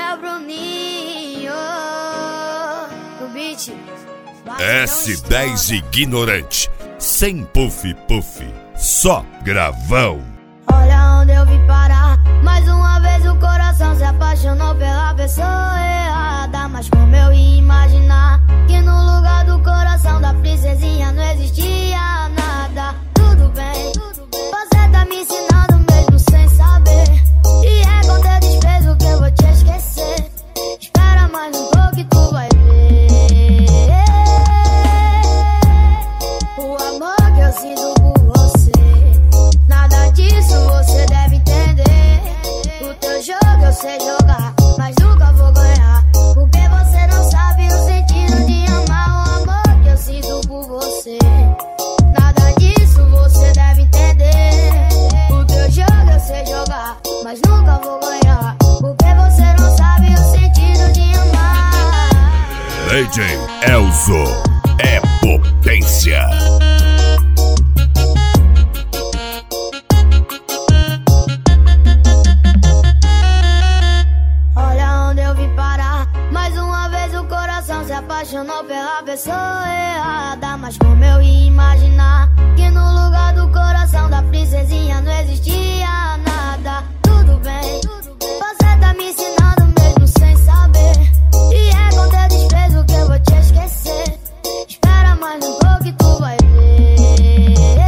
é o Bruninho. O beat. S10 ignorante, sem puff, só gravão. Olha onde eu vim parar. Mais uma vez o coração se apaixonou pela pessoa errada. Mas como eu ia imaginar que no lugar do coração da princesinha não existia nada. Tudo bem, você tá me ensinando mesmo sem saber. E é com teu desprezo que eu vou te esquecer. Espera mais um pouco e tu vai ver o amor que eu sinto por você. Nada disso você deve entender. O teu jogo eu sei jogar, mas nunca vou ganhar. Porque você não sabe o sentido de amar. O amor que eu sinto por você. Nada disso você deve entender. O teu jogo eu sei jogar, mas nunca vou ganhar. Porque você não sabe o sentido de amar. DJ Elzo é potência. Se apaixonou pela pessoa errada. Mas como eu ia imaginar que no lugar do coração da princesinha não existia nada. Tudo bem, você tá me ensinando mesmo sem saber. E é com teu desprezo que eu vou te esquecer. Espera mais um pouco e tu vai ver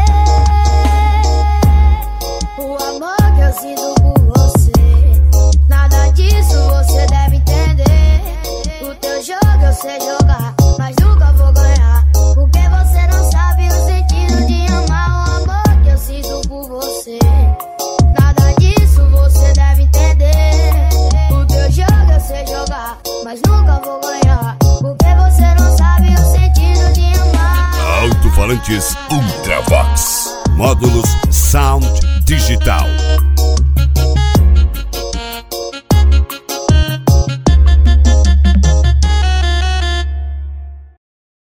o amor que eu sinto por você. Nada disso você deve entender. O teu jogo eu sei jogar, mas nunca vou ganhar. Porque você não sabe o sentido de amar. O amor que eu sinto por você. Nada disso você deve entender. O teu jogo eu sei jogar, mas nunca vou ganhar. Porque você não sabe o sentido de amar. Alto-falantes Ultravox, módulos Sound Digital.